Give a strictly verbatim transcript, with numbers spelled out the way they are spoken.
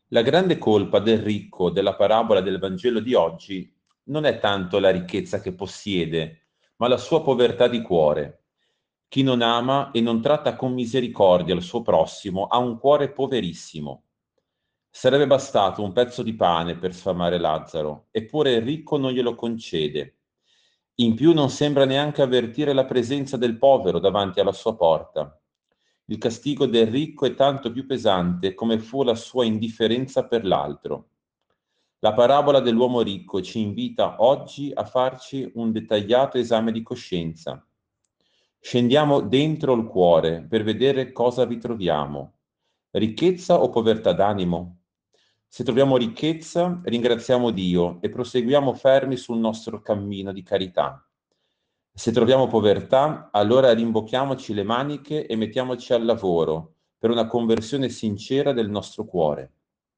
La grande colpa del ricco della parabola del Vangelo di oggi non è tanto la ricchezza che possiede, ma la sua povertà di cuore. Chi non ama e non tratta con misericordia il suo prossimo ha un cuore poverissimo. Sarebbe bastato un pezzo di pane per sfamare Lazzaro, eppure il ricco non glielo concede. In più non sembra neanche avvertire la presenza del povero davanti alla sua porta. Il castigo del ricco è tanto più pesante come fu la sua indifferenza per l'altro. La parabola dell'uomo ricco ci invita oggi a farci un dettagliato esame di coscienza. Scendiamo dentro il cuore per vedere cosa vi troviamo. Ricchezza o povertà d'animo? Se troviamo ricchezza, ringraziamo Dio e proseguiamo fermi sul nostro cammino di carità. Se troviamo povertà, allora rimbocchiamoci le maniche e mettiamoci al lavoro per una conversione sincera del nostro cuore.